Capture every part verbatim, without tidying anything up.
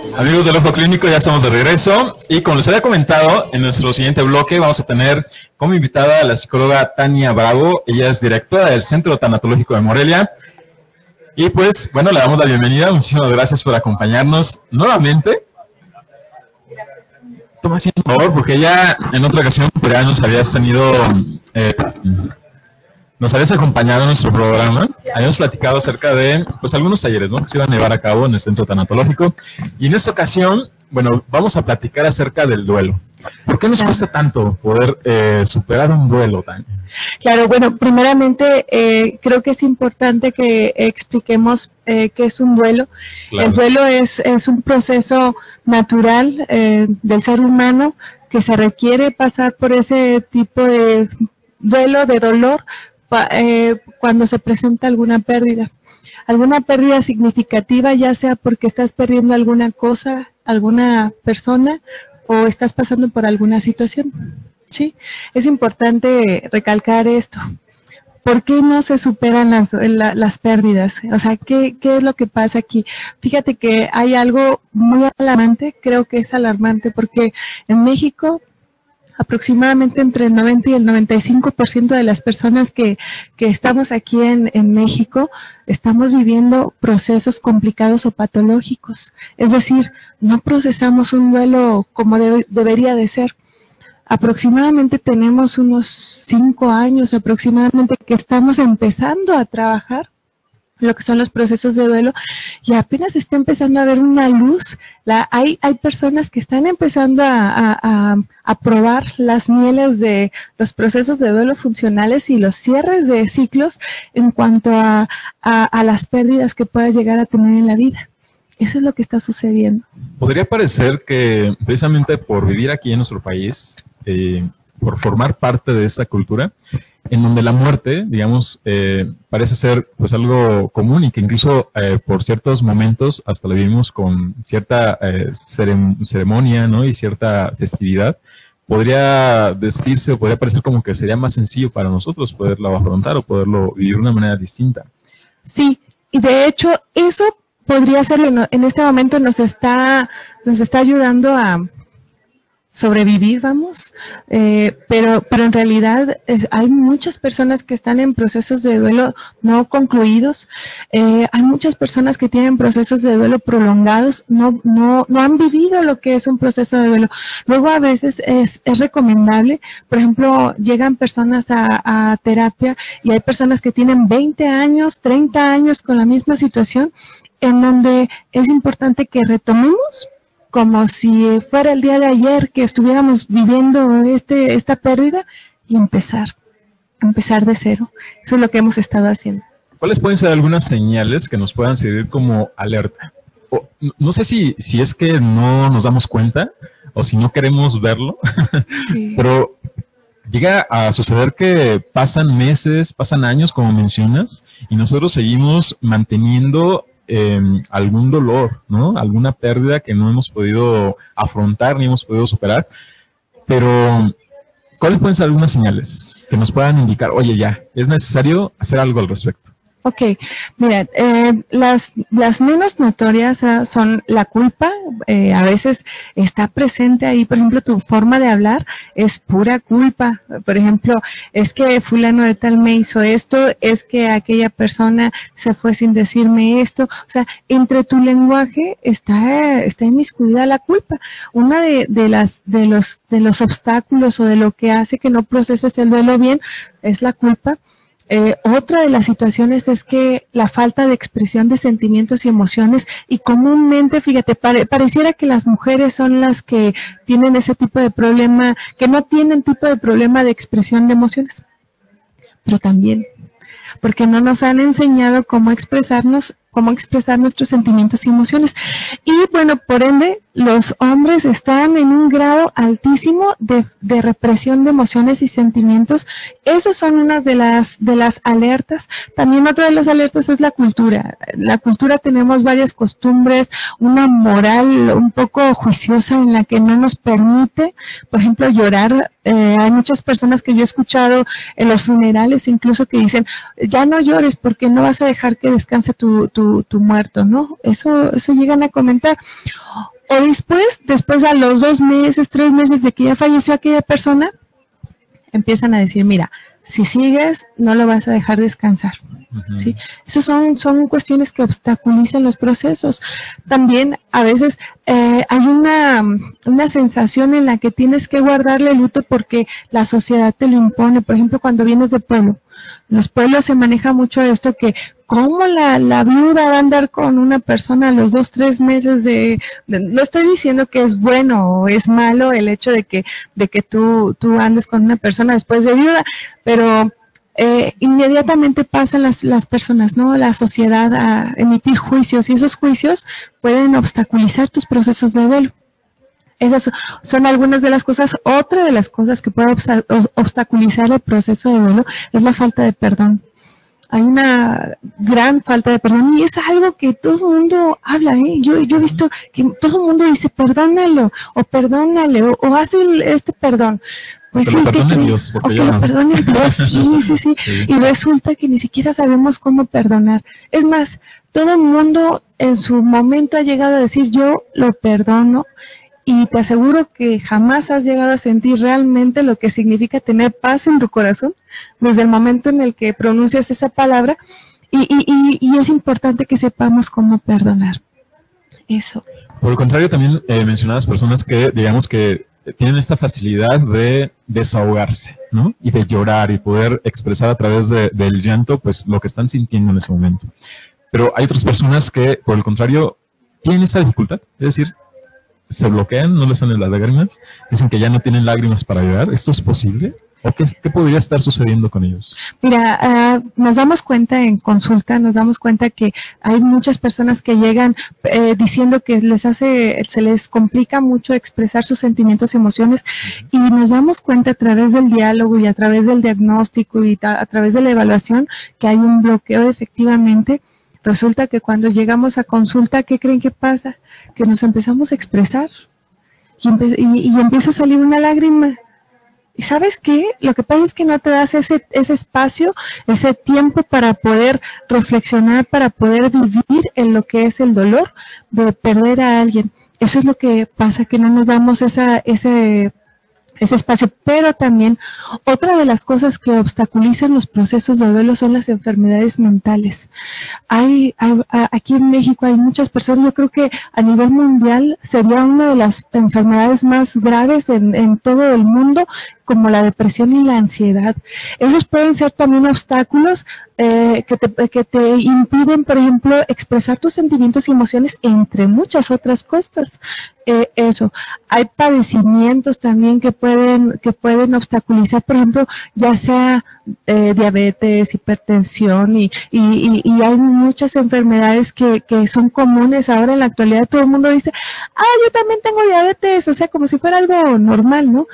Amigos del Ojo Clínico, ya estamos de regreso y como les había comentado, en nuestro siguiente bloque vamos a tener como invitada a la psicóloga Tania Bravo. Ella es directora del Centro Tanatológico de Morelia y pues bueno, le damos la bienvenida. Muchísimas gracias por acompañarnos nuevamente. Toma así, por favor, porque ya en otra ocasión pues, ya nos habías tenido eh, nos habías acompañado en nuestro programa. Habíamos platicado acerca de pues algunos talleres, ¿no?, que se iban a llevar a cabo en el Centro Tanatológico. Y en esta ocasión, bueno, vamos a platicar acerca del duelo. ¿Por qué nos cuesta tanto poder eh, superar un duelo, Tania? Claro, bueno, primeramente eh, creo que es importante que expliquemos eh, qué es un duelo. Claro. El duelo es, es un proceso natural eh, del ser humano que se requiere pasar por ese tipo de duelo, de dolor, Eh, cuando se presenta alguna pérdida, alguna pérdida significativa, ya sea porque estás perdiendo alguna cosa, alguna persona, o estás pasando por alguna situación, ¿sí? Es importante recalcar esto. ¿Por qué no se superan las, la, las pérdidas? O sea, ¿qué, ¿qué es lo que pasa aquí? Fíjate que hay algo muy alarmante, creo que es alarmante, porque en México aproximadamente entre el noventa y el noventa y cinco por ciento de las personas que, que estamos aquí en, en México estamos viviendo procesos complicados o patológicos. Es decir, no procesamos un duelo como de, debería de ser. Aproximadamente tenemos unos cinco años aproximadamente que estamos empezando a trabajar lo que son los procesos de duelo, y apenas está empezando a haber una luz. La, hay, hay personas que están empezando a, a, a, a probar las mieles de los procesos de duelo funcionales y los cierres de ciclos en cuanto a, a, a las pérdidas que puedas llegar a tener en la vida. Eso es lo que está sucediendo. Podría parecer que precisamente por vivir aquí en nuestro país, eh, por formar parte de esta cultura, en donde la muerte, digamos, eh, parece ser pues algo común y que incluso eh, por ciertos momentos hasta lo vivimos con cierta eh, cerem ceremonia, ¿no?, y cierta festividad. Podría decirse o podría parecer como que sería más sencillo para nosotros poderlo afrontar o poderlo vivir de una manera distinta. Sí, y de hecho eso podría ser, en este momento nos está, nos está ayudando a sobrevivir, vamos, eh, pero, pero en realidad eh, hay muchas personas que están en procesos de duelo no concluidos, eh, hay muchas personas que tienen procesos de duelo prolongados, no, no, no han vivido lo que es un proceso de duelo. Luego a veces es, es recomendable, por ejemplo, llegan personas a, a terapia y hay personas que tienen veinte años, treinta años con la misma situación, en donde es importante que retomemos como si fuera el día de ayer que estuviéramos viviendo este esta pérdida y empezar, empezar de cero. Eso es lo que hemos estado haciendo. ¿Cuáles pueden ser algunas señales que nos puedan servir como alerta? O, no sé si, si es que no nos damos cuenta o si no queremos verlo, sí. Pero llega a suceder que pasan meses, pasan años, como mencionas, y nosotros seguimos manteniendo Eh, algún dolor, ¿no?, alguna pérdida que no hemos podido afrontar ni hemos podido superar. Pero ¿cuáles pueden ser algunas señales que nos puedan indicar, oye, ya, es necesario hacer algo al respecto? Ok, mira, eh, las, las menos notorias uh, son la culpa, eh, a veces está presente ahí, por ejemplo, tu forma de hablar es pura culpa. Por ejemplo, es que fulano de tal me hizo esto, es que aquella persona se fue sin decirme esto. O sea, entre tu lenguaje está, está inmiscuida la culpa. Una de, de las, de los, de los obstáculos o de lo que hace que no proceses el duelo bien es la culpa. Eh, otra de las situaciones es que la falta de expresión de sentimientos y emociones, y comúnmente, fíjate, pare, pareciera que las mujeres son las que tienen ese tipo de problema, que no tienen tipo de problema de expresión de emociones, pero también, porque no nos han enseñado cómo expresarnos, cómo expresar nuestros sentimientos y emociones. Y bueno, por ende, los hombres están en un grado altísimo de, de represión de emociones y sentimientos. Esas son unas de las, de las alertas. También otra de las alertas es la cultura. La cultura, tenemos varias costumbres, una moral un poco juiciosa en la que no nos permite, por ejemplo, llorar. Eh, hay muchas personas que yo he escuchado en los funerales incluso que dicen, ya no llores porque no vas a dejar que descanse tu, tu, tu muerto, ¿no? Eso, eso llegan a comentar. o después, después a los dos meses, tres meses de que ya falleció aquella persona, empiezan a decir, mira, si sigues, no lo vas a dejar descansar. Uh-huh. ¿Sí? Esos son, son cuestiones que obstaculizan los procesos. También a veces eh, hay una, una sensación en la que tienes que guardarle el luto porque la sociedad te lo impone. Por ejemplo, cuando vienes de pueblo, en los pueblos se maneja mucho esto que cómo la, la viuda va a andar con una persona a los dos, tres meses de, de, no estoy diciendo que es bueno o es malo el hecho de que, de que tú, tú andes con una persona después de viuda, pero eh, inmediatamente pasan las, las personas, ¿no? La sociedad a emitir juicios y esos juicios pueden obstaculizar tus procesos de duelo. Esas son algunas de las cosas. Otra de las cosas que puede obstaculizar el proceso de duelo es la falta de perdón. Hay una gran falta de perdón y es algo que todo el mundo habla, ¿eh? Yo, yo he visto que todo el mundo dice perdónalo o perdónale o, o haz el, este perdón. Pues que sí, lo perdone que, Dios. O que lo perdone Dios, sí, sí, sí, sí. Y resulta que ni siquiera sabemos cómo perdonar. Es más, todo el mundo en su momento ha llegado a decir yo lo perdono. Y te aseguro que jamás has llegado a sentir realmente lo que significa tener paz en tu corazón desde el momento en el que pronuncias esa palabra y, y, y, y es importante que sepamos cómo perdonar. Eso. Por el contrario, también eh, mencionabas personas que, digamos que tienen esta facilidad de desahogarse, ¿no? Y de llorar y poder expresar a través de, del llanto, pues, lo que están sintiendo en ese momento. Pero hay otras personas que, por el contrario, tienen esta dificultad, es decir, se bloquean, no les salen las lágrimas, dicen que ya no tienen lágrimas para llorar. ¿Esto es posible? ¿O qué, qué podría estar sucediendo con ellos? Mira, uh, nos damos cuenta en consulta, nos damos cuenta que hay muchas personas que llegan eh, diciendo que les hace, se les complica mucho expresar sus sentimientos y emociones, uh-huh. Y nos damos cuenta a través del diálogo y a través del diagnóstico y a, a través de la evaluación que hay un bloqueo efectivamente. Resulta que cuando llegamos a consulta, ¿qué creen que pasa? Que nos empezamos a expresar y, empe- y, y empieza a salir una lágrima. ¿Y sabes qué? Lo que pasa es que no te das ese, ese espacio, ese tiempo para poder reflexionar, para poder vivir en lo que es el dolor de perder a alguien. Eso es lo que pasa, que no nos damos esa, ese... ese espacio, pero también otra de las cosas que obstaculizan los procesos de duelo son las enfermedades mentales. Hay, hay aquí en México hay muchas personas, yo creo que a nivel mundial sería una de las enfermedades más graves en, en todo el mundo, como la depresión y la ansiedad. Esos pueden ser también obstáculos eh, que, te, que te impiden, por ejemplo, expresar tus sentimientos y emociones, entre muchas otras cosas. Eh, eso. Hay padecimientos también que pueden que pueden obstaculizar, por ejemplo, ya sea eh, diabetes, hipertensión y, y, y hay muchas enfermedades que, que son comunes ahora en la actualidad. Todo el mundo dice, ah, yo también tengo diabetes, o sea, como si fuera algo normal, ¿no?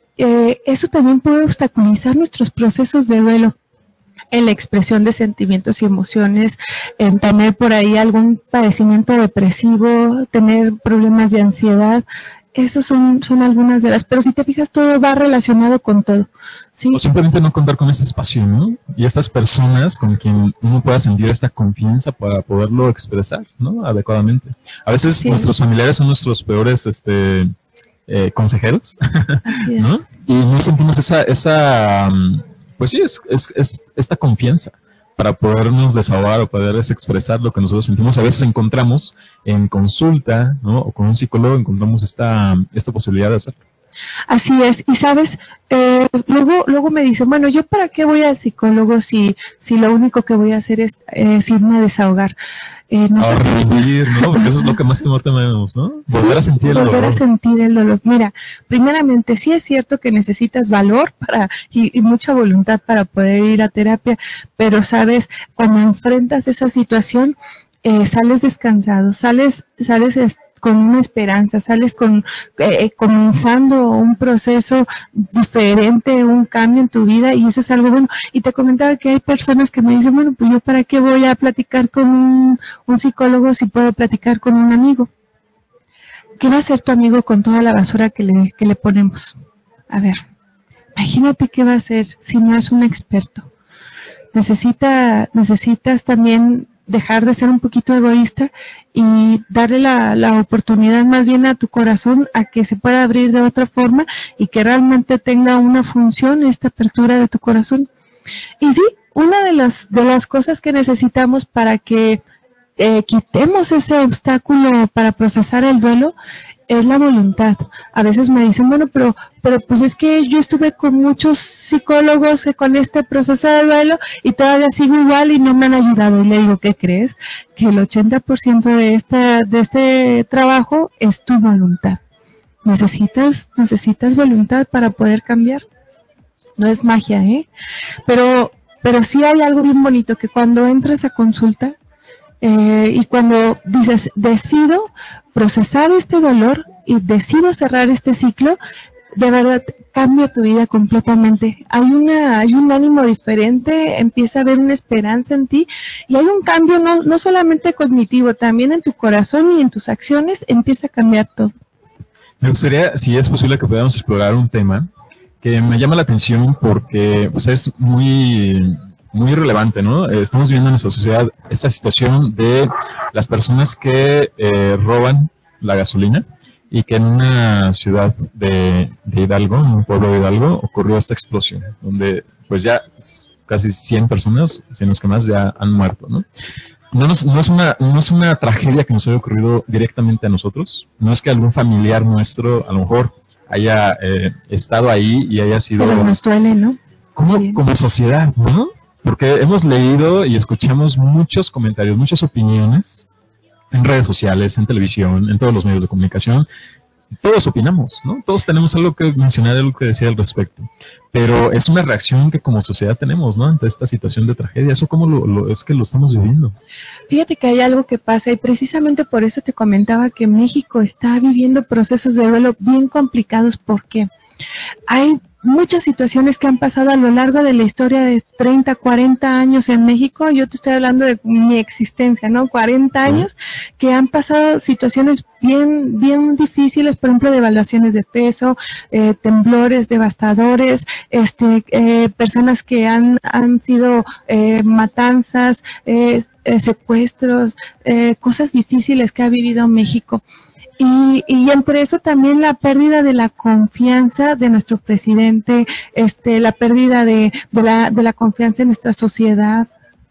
Eh, eso también puede obstaculizar nuestros procesos de duelo en la expresión de sentimientos y emociones, en tener por ahí algún padecimiento depresivo, tener problemas de ansiedad. Esos son, son algunas de las, pero si te fijas, todo va relacionado con todo, ¿sí? O simplemente no contar con ese espacio, ¿no? Y estas personas con quien uno pueda sentir esta confianza para poderlo expresar, ¿no? Adecuadamente. A veces sí, nuestros familiares son nuestros peores, este... Eh, consejeros, ¿no? Y no sentimos esa, esa pues sí, es, es, es esta confianza para podernos desahogar o poder expresar lo que nosotros sentimos. A veces encontramos en consulta, ¿no? O con un psicólogo encontramos esta, esta posibilidad de hacerlo. Así es, y sabes, eh, luego luego me dicen, bueno, ¿yo para qué voy al psicólogo si, si lo único que voy a hacer es, es irme a desahogar? Eh, no a revivir, ¿no? Porque eso es lo que más temor tenemos, ¿no? Volver sí, a sentir el volver dolor. Volver a sentir el dolor. Mira, primeramente, sí es cierto que necesitas valor para y, y mucha voluntad para poder ir a terapia, pero, ¿sabes? Cuando enfrentas esa situación, eh, sales descansado, sales, sales este, con una esperanza, sales con eh, comenzando un proceso diferente, un cambio en tu vida, y eso es algo bueno. Y te comentaba que hay personas que me dicen, bueno, pues yo para qué voy a platicar con un, un psicólogo si puedo platicar con un amigo. ¿Qué va a hacer tu amigo con toda la basura que le, que le ponemos? A ver, imagínate qué va a hacer si no es un experto. Necesita, necesitas también dejar de ser un poquito egoísta y darle la, la oportunidad más bien a tu corazón a que se pueda abrir de otra forma y que realmente tenga una función esta apertura de tu corazón. Y sí, una de las, de las cosas que necesitamos para que eh, quitemos ese obstáculo para procesar el duelo es la voluntad. A veces me dicen, bueno, pero, pero pues es que yo estuve con muchos psicólogos con este proceso de duelo y todavía sigo igual y no me han ayudado. Y le digo, ¿qué crees? Que el ochenta por ciento de esta, de este trabajo es tu voluntad. Necesitas, necesitas voluntad para poder cambiar. No es magia, ¿eh? Pero, pero sí hay algo bien bonito, que cuando entras a consulta, Eh, y cuando dices, decido procesar este dolor y decido cerrar este ciclo, de verdad cambia tu vida completamente. Hay una, hay un ánimo diferente, empieza a haber una esperanza en ti y hay un cambio no, no solamente cognitivo, también en tu corazón y en tus acciones empieza a cambiar todo. Me gustaría, si es posible, que podamos explorar un tema que me llama la atención porque pues, es muy... muy relevante, ¿no? Eh, estamos viendo en nuestra sociedad esta situación de las personas que eh, roban la gasolina y que en una ciudad de, de Hidalgo, en un pueblo de Hidalgo, ocurrió esta explosión, donde pues ya casi cien personas, si no es que más, ya han muerto, ¿no? No, nos, no, es una, no es una tragedia que nos haya ocurrido directamente a nosotros, no es que algún familiar nuestro a lo mejor haya eh, estado ahí y haya sido... Pero nos duele, ¿no? Como, como sociedad, ¿no? Porque hemos leído y escuchamos muchos comentarios, muchas opiniones en redes sociales, en televisión, en todos los medios de comunicación. Todos opinamos, ¿no? Todos tenemos algo que mencionar, algo que decir al respecto. Pero es una reacción que como sociedad tenemos, ¿no? Ante esta situación de tragedia. ¿Eso cómo lo, lo, es que lo estamos viviendo? Fíjate que hay algo que pasa y precisamente por eso te comentaba que México está viviendo procesos de duelo bien complicados. ¿Por qué? Hay muchas situaciones que han pasado a lo largo de la historia de treinta, cuarenta años en México. Yo te estoy hablando de mi existencia, ¿no? cuarenta Sí. años que han pasado situaciones bien, bien difíciles, por ejemplo, devaluaciones de peso, eh, temblores devastadores, este, eh, personas que han, han sido eh, matanzas, eh, eh, secuestros, eh, cosas difíciles que ha vivido México. Y, y entre eso también la pérdida de la confianza de nuestro presidente, este, la pérdida de, de la, de la confianza en nuestra sociedad,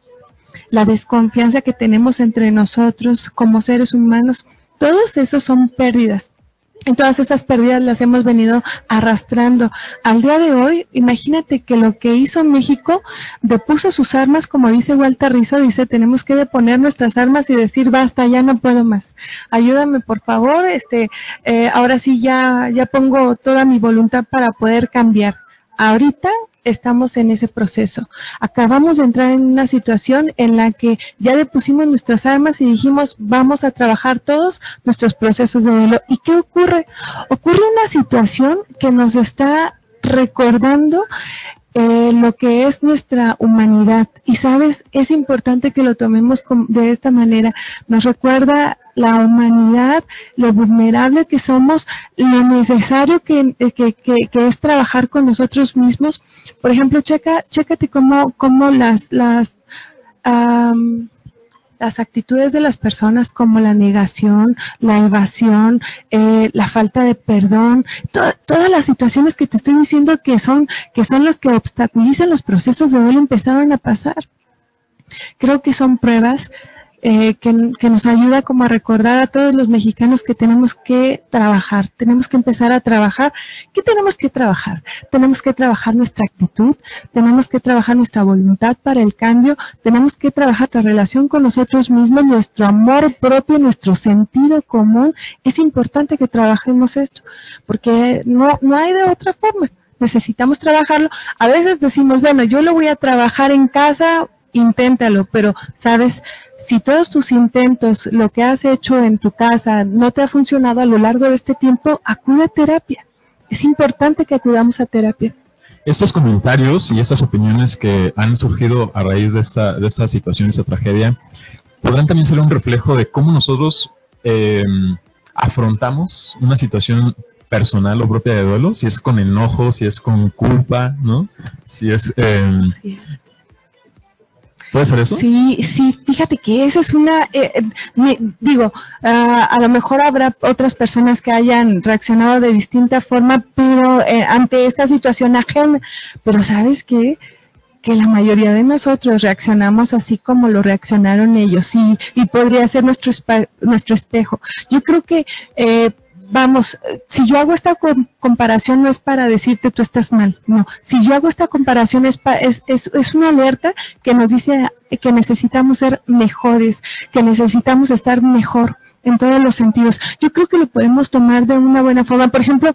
la desconfianza que tenemos entre nosotros como seres humanos, todos esos son pérdidas. Y todas estas pérdidas las hemos venido arrastrando. Al día de hoy, imagínate que lo que hizo México, depuso sus armas, como dice Walter Rizzo, dice, tenemos que deponer nuestras armas y decir, basta, ya no puedo más. Ayúdame, por favor, este, eh, ahora sí ya, ya pongo toda mi voluntad para poder cambiar. Ahorita estamos en ese proceso. Acabamos de entrar en una situación en la que ya depusimos nuestras armas y dijimos, vamos a trabajar todos nuestros procesos de duelo. ¿Y qué ocurre? Ocurre una situación que nos está recordando eh, lo que es nuestra humanidad. Y sabes, es importante que lo tomemos de esta manera. Nos recuerda la humanidad, lo vulnerable que somos, lo necesario que, que, que, que es trabajar con nosotros mismos. Por ejemplo, checa, chécate cómo, cómo las, las, um, las actitudes de las personas, como la negación, la evasión, eh, la falta de perdón, to todas las situaciones que te estoy diciendo que son, que son las que obstaculizan los procesos de duelo empezaron a pasar. Creo que son pruebas Eh, que, que nos ayuda como a recordar a todos los mexicanos que tenemos que trabajar, tenemos que empezar a trabajar. ¿Qué tenemos que trabajar? Tenemos que trabajar nuestra actitud, tenemos que trabajar nuestra voluntad para el cambio, tenemos que trabajar nuestra relación con nosotros mismos, nuestro amor propio, nuestro sentido común. Es importante que trabajemos esto, porque no, no hay de otra forma. Necesitamos trabajarlo. A veces decimos, bueno, yo lo voy a trabajar en casa, inténtalo, pero, ¿sabes? Si todos tus intentos, lo que has hecho en tu casa, no te ha funcionado a lo largo de este tiempo, acude a terapia. Es importante que acudamos a terapia. Estos comentarios y estas opiniones que han surgido a raíz de esta, de esta situación, de esta tragedia, podrán también ser un reflejo de cómo nosotros eh, afrontamos una situación personal o propia de duelo, si es con enojo, si es con culpa, ¿no? Si es... Eh, sí. ¿Puede ser eso? Sí, sí, fíjate que esa es una, eh, me, digo, uh, a lo mejor habrá otras personas que hayan reaccionado de distinta forma, pero eh, ante esta situación ajena, pero ¿sabes qué? Que la mayoría de nosotros reaccionamos así como lo reaccionaron ellos, y, y podría ser nuestro, nuestro espejo. Yo creo que, eh, vamos, si yo hago esta comparación no es para decirte tú estás mal, no. Si yo hago esta comparación es, pa, es, es, es una alerta que nos dice que necesitamos ser mejores, que necesitamos estar mejor en todos los sentidos. Yo creo que lo podemos tomar de una buena forma. Por ejemplo,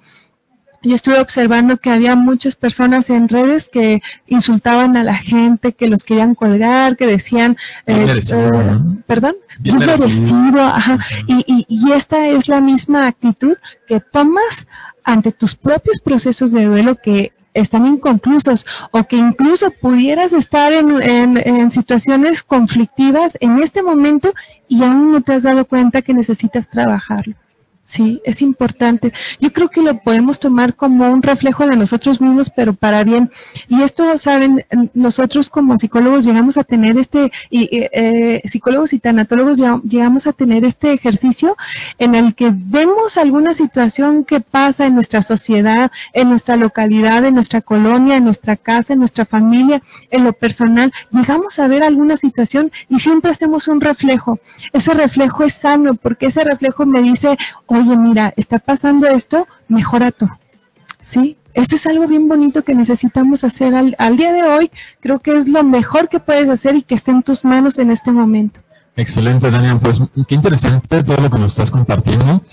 yo estuve observando que había muchas personas en redes que insultaban a la gente, que los querían colgar, que decían, eh, merecido, eh, ¿no? perdón, bien merecido, merecido ajá. Uh-huh. y, y, y esta es la misma actitud que tomas ante tus propios procesos de duelo que están inconclusos, o que incluso pudieras estar en, en, en situaciones conflictivas en este momento y aún no te has dado cuenta que necesitas trabajarlo. Sí, es importante. Yo creo que lo podemos tomar como un reflejo de nosotros mismos, pero para bien. Y esto, saben, nosotros como psicólogos llegamos a tener este, y, eh, psicólogos y tanatólogos llegamos a tener este ejercicio en el que vemos alguna situación que pasa en nuestra sociedad, en nuestra localidad, en nuestra colonia, en nuestra casa, en nuestra familia, en lo personal. Llegamos a ver alguna situación y siempre hacemos un reflejo. Ese reflejo es sano, porque ese reflejo me dice, oye, mira, está pasando esto, mejora tú, ¿sí? Eso es algo bien bonito que necesitamos hacer al, al día de hoy. Creo que es lo mejor que puedes hacer y que esté en tus manos en este momento. Excelente, Dania, pues qué interesante todo lo que nos estás compartiendo.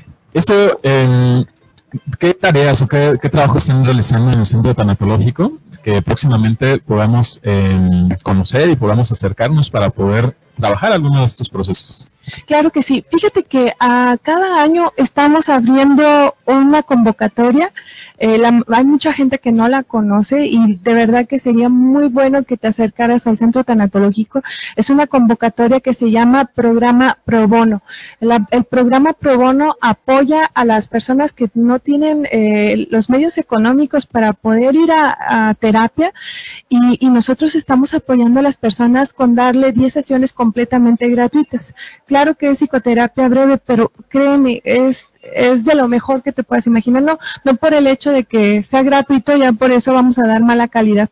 Eso, eh, ¿qué tareas o qué, qué trabajo están realizando en el Centro Tanatológico que próximamente podamos eh, conocer y podamos acercarnos para poder trabajar algunos de estos procesos? Claro que sí. Fíjate que a cada año estamos abriendo una convocatoria. Eh, la, hay mucha gente que no la conoce y de verdad que sería muy bueno que te acercaras al Centro Tanatológico. Es una convocatoria que se llama Programa Pro Bono. La, el programa Pro Bono apoya a las personas que no tienen eh, los medios económicos para poder ir a, a terapia, y, y nosotros estamos apoyando a las personas con darle diez sesiones completamente gratuitas. Claro que es psicoterapia breve, pero créeme, es es de lo mejor que te puedas imaginar, no, no por el hecho de que sea gratuito, ya por eso vamos a dar mala calidad.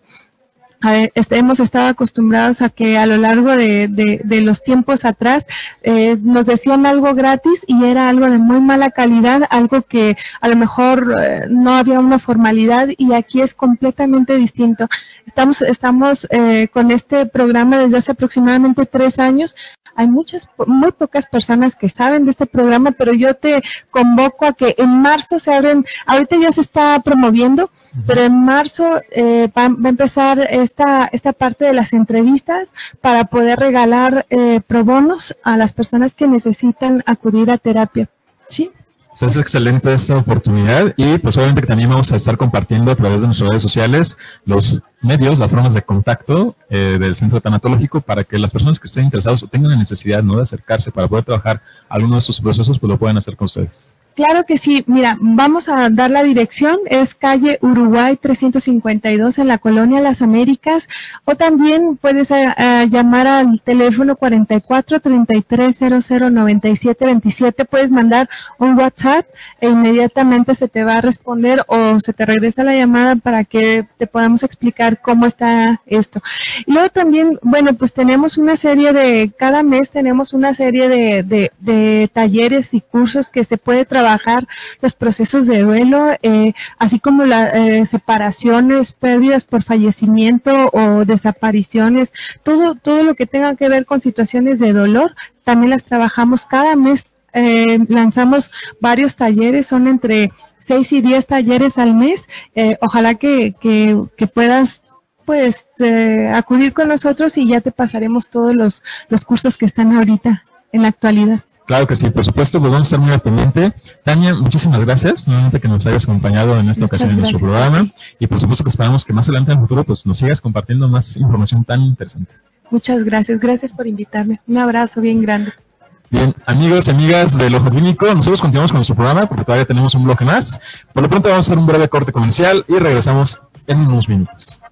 A ver, este, hemos estado acostumbrados a que a lo largo de, de, de los tiempos atrás eh, nos decían algo gratis y era algo de muy mala calidad, algo que a lo mejor eh, no había una formalidad, y aquí es completamente distinto. Estamos, estamos eh, con este programa desde hace aproximadamente tres años. Hay muchas, muy pocas personas que saben de este programa, pero yo te convoco a que en marzo se abren, ahorita ya se está promoviendo, pero en marzo eh, va, va a empezar esta esta parte de las entrevistas para poder regalar eh, pro bonos a las personas que necesitan acudir a terapia. ¿Sí? O sea, es excelente esta oportunidad, y pues obviamente que también vamos a estar compartiendo a través de nuestras redes sociales los medios, las formas de contacto eh, del Centro Tanatológico, para que las personas que estén interesadas o tengan la necesidad, ¿no?, de acercarse para poder trabajar alguno de estos procesos, pues lo puedan hacer con ustedes. Claro que sí. Mira, vamos a dar la dirección, es calle Uruguay trescientos cincuenta y dos en la colonia Las Américas, o también puedes a, a llamar al teléfono cuarenta y cuatro, treinta y tres, cero cero, noventa y siete veintisiete, puedes mandar un WhatsApp e inmediatamente se te va a responder o se te regresa la llamada para que te podamos explicar cómo está esto. Y luego también, bueno, pues tenemos una serie de, cada mes tenemos una serie de, de, de talleres y cursos que se puede trabajar trabajar los procesos de duelo, eh, así como las eh, separaciones, pérdidas por fallecimiento o desapariciones, todo, todo lo que tenga que ver con situaciones de dolor, también las trabajamos cada mes. Eh, lanzamos varios talleres, son entre seis y diez talleres al mes. Eh, ojalá que, que, que puedas pues eh, acudir con nosotros y ya te pasaremos todos los, los cursos que están ahorita en la actualidad. Claro que sí, por supuesto, pues vamos a estar muy al pendiente. Tania, muchísimas gracias nuevamente que nos hayas acompañado en esta ocasión en nuestro programa, y por supuesto que esperamos que más adelante en el futuro pues nos sigas compartiendo más información tan interesante. Muchas gracias, gracias por invitarme. Un abrazo bien grande. Bien, amigos y amigas del Ojo Clínico, nosotros continuamos con nuestro programa porque todavía tenemos un bloque más. Por lo pronto vamos a hacer un breve corte comercial y regresamos en unos minutos.